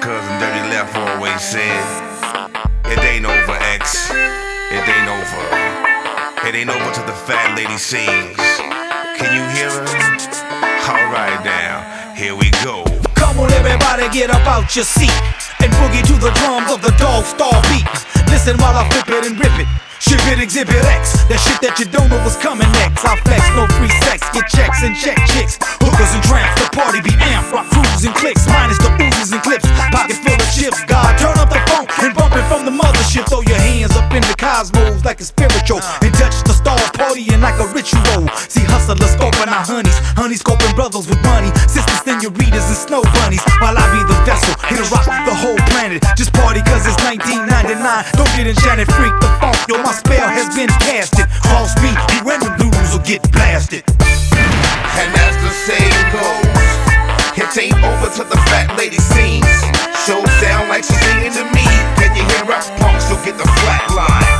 cousin Dirty Left always said, it ain't over, X. It ain't over. It ain't over till the fat lady sings. Can you hear her? Alright now, here we go. Come on everybody, get up out your seat and boogie to the drums of the Dog Star beat. Listen while I flip it and rip it. Ship it, exhibit X. That shit that you don't know what's coming next. I flex, no free sex. Get checks and check chicks. Hookers and tramps, the party be amped. Rock crews and clicks, minus the oozes and clips. Pockets full of chips. God, turn up the funk and bump it from the mothership. Throw your hands up in the cosmos like a spiritual. And touch the stars partying like a ritual. See hustlers scoping our honeys. Honeys scoping brothers with money. Sisters, senoritas, and snow bunnies. While I be the vessel, here to rock the whole planet. Just party cause it's 1999. Don't get enchanted, freak the funk. Yo, my spell has been casted. Cross me, you and the blues will get blasted. And as the saying goes, it ain't over till the fat lady sings. Show sound like she's singing to me. Can you hear her? Punks will get the flat line.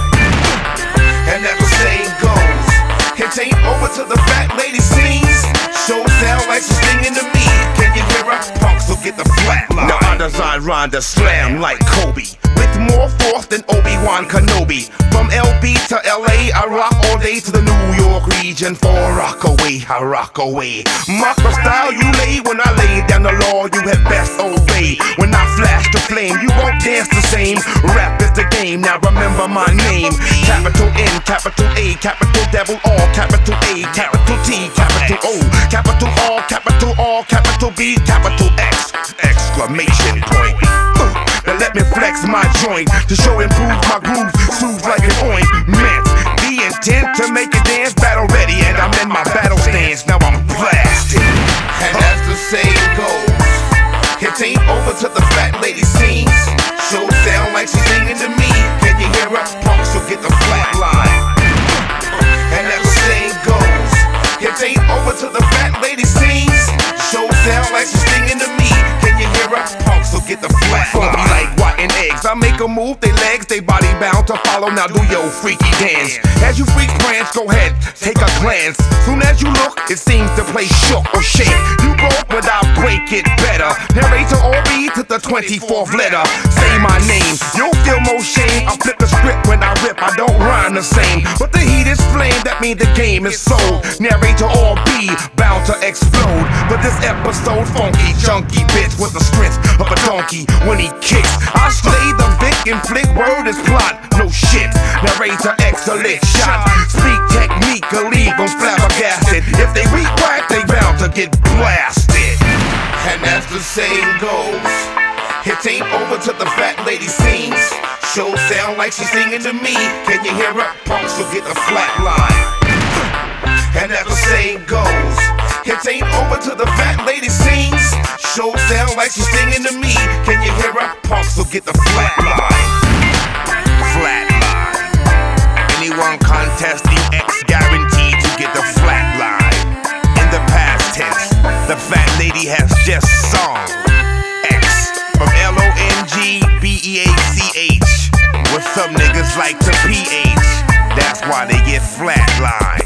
And as the saying goes, it ain't over till the fat lady sings. Show sound like she's singing to me. Can you hear her? Punks will get the flat line. Now I design rhyme to slam like Kobe, with more force than Obi-Wan Kenobi. From LB to LA, I rock all day to the New York region. For Rockaway, I rock away. Mark the style you lay when I lay down the law, you had best obey. When I flash the flame, you won't dance the same. Rap is the game, now remember my name. Capital N, capital A, capital double R, capital A, capital T, capital O, capital R, capital R, capital B, capital X, exclamation point. Now let me flex my joint to show improve my groove, soothe like an ointment. The intent to make it dance, battle ready, and I'm in my battle stance. Now I'm blasted. And as the saying goes, it ain't over till the fat lady sings. Show sound like she's singing to me. Can you hear her? Punks will get the flat line. And as the saying goes, it ain't over till the fat lady sings. Show sound like she's singing to me. Can you hear her? Punks will get the flat line. Like rotten eggs, I make 'em move their legs, they body bound to follow. Now do your freaky dance. As you freak branch, go ahead, take a glance. Soon as you look, it seems to play shook or shake. You broke, but I break it better. Narrator or B to the 24th letter. Say my name, you'll feel more shame. I flip the script when I rip, I don't rhyme the same. But the heat is flame, that means the game is sold. Narrator or B, bound to explode. But this episode, funky, chunky bitch with the strength of a donkey when he kicks. I slay the Vic and flick, word is plot, no shit. Narrator excellent shot, speak technique, leave them flabbergasted. If they weak whack, they bound to get blasted. And as the saying goes, it ain't over till the fat lady sings. Show sound like she's singing to me. Can you hear her? Punks will get the flat line. And as the saying goes, it ain't over till the fat lady sings. Show sound like she's singing to me. Can you hear her? Punks will get the flat line. Flat line. Anyone contesting X guaranteed to get the flat line. In the past tense, the fat lady has just sung X from LONGBEACH. What some niggas like to PH. That's why they get flat line.